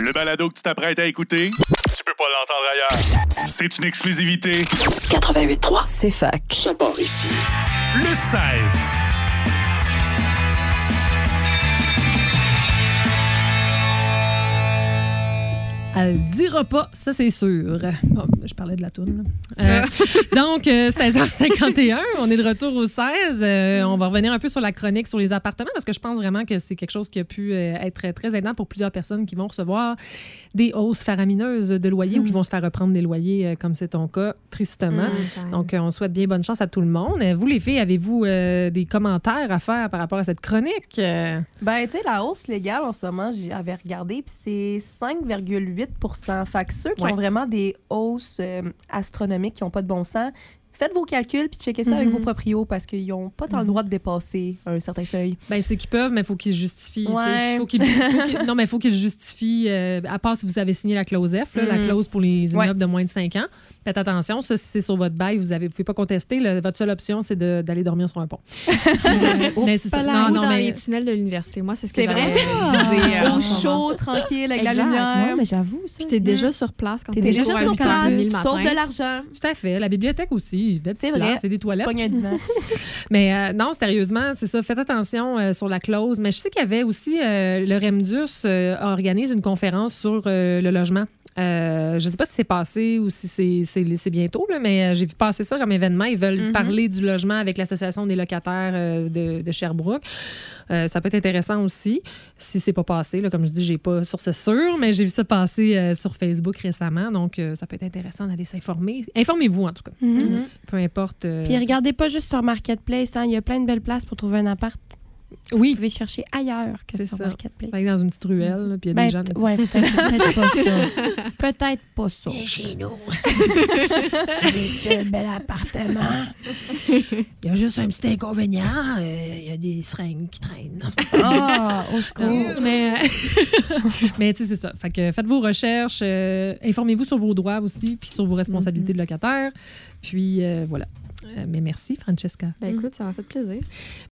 Le balado que tu t'apprêtes à écouter, tu peux pas l'entendre ailleurs. C'est une exclusivité. 88.3, c'est fac. Ça part ici. Le 16. Elle le dira pas, ça c'est sûr. Bon, je parlais de la toune. Donc, 16h51, on est de retour au 16. On va revenir un peu sur la chronique sur les appartements parce que je pense vraiment que c'est quelque chose qui a pu être très aidant pour plusieurs personnes qui vont recevoir des hausses faramineuses de loyer ou qui vont se faire reprendre des loyers comme c'est ton cas, tristement. Donc, on souhaite bien bonne chance à tout le monde. Vous, les filles, avez-vous des commentaires à faire par rapport à cette chronique? Ben, tu sais, la hausse légale en ce moment, j'avais regardé, puis c'est 5,8 %. Fait que ceux qui ont vraiment des hausses astronomiques, qui n'ont pas de bon sens, faites vos calculs puis checkez ça avec vos proprios parce qu'ils n'ont pas tant le droit de dépasser un certain seuil. Ben c'est qu'ils peuvent, mais il faut qu'ils justifient. Ouais. Non, mais il faut qu'ils justifient, à part si vous avez signé la clause F, là, la clause pour les immeubles de moins de 5 ans. Faites attention, ça, si c'est sur votre bail, vous ne pouvez pas contester. Votre seule option, c'est d'aller dormir sur un pont. Mais c'est ça. Non, dans les tunnels de l'université. Moi, c'est ce que C'est vrai? j'avais Au chaud, tranquille, avec la lumière. Non, mais j'avoue, ça. Puis t'es déjà sur place quand T'es déjà pour sur 8h30 place, le matin. sauf de l'argent. Tout à fait. La bibliothèque aussi. C'est vrai. C'est des toilettes. Tu pognes un divan. Mais non, sérieusement, c'est ça. Faites attention sur la clause. Mais je sais qu'il y avait aussi le REMDUS organise une conférence sur le logement. Je ne sais pas si c'est passé ou si c'est bientôt, là, mais j'ai vu passer ça comme événement. Ils veulent parler du logement avec l'Association des locataires de Sherbrooke. Ça peut être intéressant aussi. Si c'est pas passé, là, comme je dis, j'ai pas source sûre, mais j'ai vu ça passer sur Facebook récemment. Donc, ça peut être intéressant d'aller s'informer. Informez-vous, en tout cas. Peu importe. Puis regardez pas juste sur Marketplace. Hein. Il y a plein de belles places pour trouver un appart. Oui. Vous pouvez chercher ailleurs que C'est sur ça. Marketplace. Fait que dans une petite ruelle, là, puis il y a des gens... Ouais, peut-être pas ça. Peut-être pas ça. Viens chez nous. C'est un bel appartement. Il y a juste un petit inconvénient. Il y a des seringues qui traînent. Ah, au secours. Mais tu sais, c'est ça. Fait que faites vos recherches. Informez-vous sur vos droits aussi, puis sur vos responsabilités de locataire. Puis voilà. Mais merci, Francesca. Ben écoute, ça m'a fait plaisir.